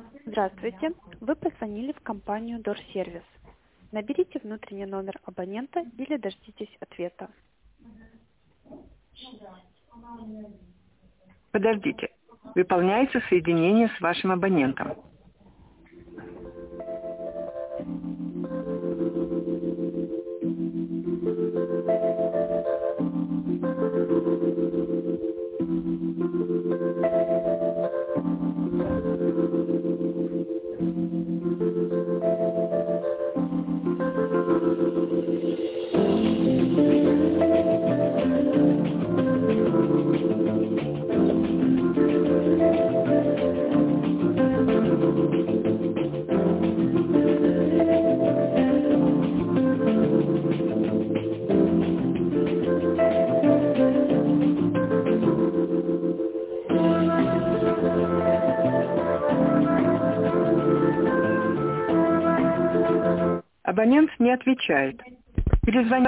Здравствуйте. Вы позвонили в компанию Дорсервис. Наберите внутренний номер абонента или дождитесь ответа. Подождите. Выполняется соединение с вашим абонентом. Абонент не отвечает. Перезвоните.